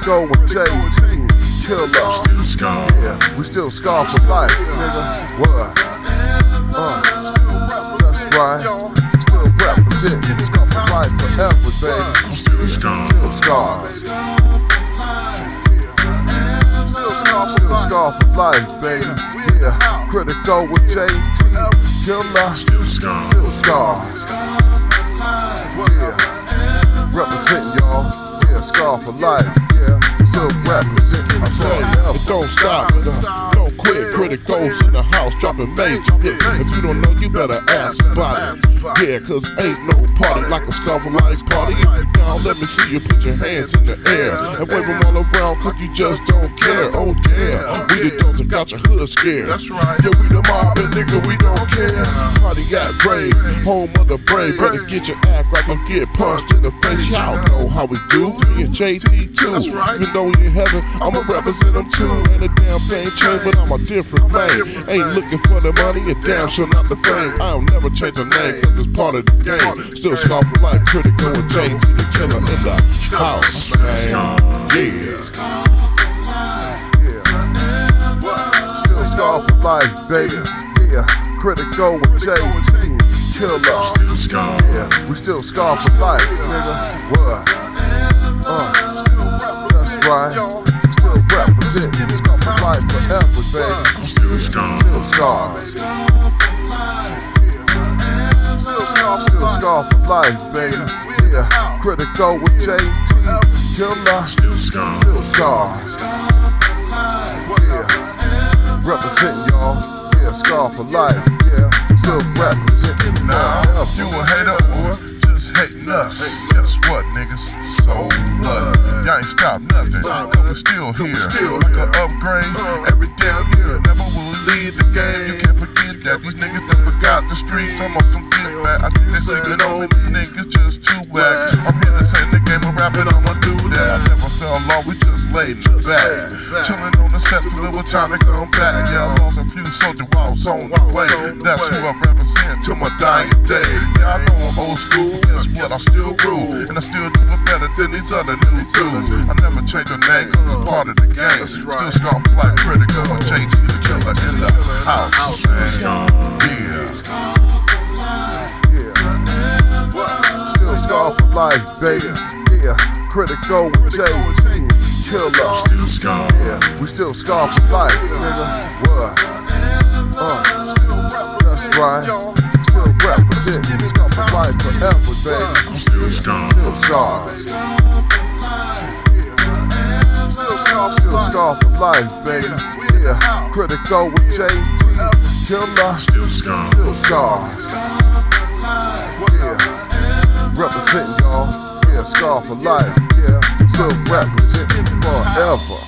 Critical with JT, Killer. Still Scar. Yeah, we still Scar for life, nigga. What? That's right. Still representing Scar for life forever, baby. Still Scar. Still Scar. Still Scar for life, baby. Yeah, Critical with JT, Killer. Still Scar. Still Scar. Yeah, representing y'all. Yeah, Scar for life. Yeah, still representing. I say, but don't stop, don't quit. Criticals in the house dropping major hits. If you don't know, you better ask somebody. Yeah, cause ain't no party like a Scar for life party. If you down, let me see you put your hands in the air and wave them all around, cause you just don't care. Oh yeah, we the dogs that got your hood scared. That's right. Yeah, we the mob and nigga, we don't care. Party got brave, home of the brave. Better get your act right or get punched in the face. Y'all know how we do. Me and JT too. That's right. You know we in heaven, I'ma represent them too. And the damn thing changed, but I'm a different man. Ain't looking for the money and damn sure not the fame. I'll never change the name cause it's part of the game. Still Scar for life, Critical with JT, the Killer in the house, man. Yeah. Still Scar for life, baby. Yeah, Critical with JT, Killer. Still Scar. Yeah, we still Scar for life, nigga. What? That's right. Still representing Scar for life forever, baby. Still Scar. Still Scar. Still Scar for life, baby. Yeah, Critical with JT, Killer. Still Scar. Still Scar. Yeah, representing y'all. Yeah, Scar for life. Yeah, still representing Now, if you a hater or just hating us, guess what, niggas? So what? Y'all ain't stop nothing, cause we still here. Like an upgrade, every damn year. Never will leave the game. You can't forget that. These niggas that forgot the streets, I'm on some get back. I think they sleeping on me, these niggas just too whack. I'm here to say the game of rapping, I'ma do that. I never fell off, we just laid in the back. Chillin' on the set till it was time to come back. Yeah, I lost a few soldiers while I was on the way. That's who I represent till my dying day. Yeah, I know I'm old school, but guess what? I still rule, and I still do it better than these other new dudes. I never change a name cause it's part of the game. Still Scar for life, Critical with JT, the Killer in the house, man. Yeah. Still Scar for life, baby. Yeah, Critical with JT, Killer. Still Scar. Yeah, we still Scar for life, nigga. What? That's right. Still representing Scar for life forever, baby. Still Scar. Still Scar. Still Scar for life, baby. Yeah, Critical with JT, Killer. Still Scar. Still Scar. Yeah, representing y'all. Yeah, Scar for life. Yeah, still representing forever.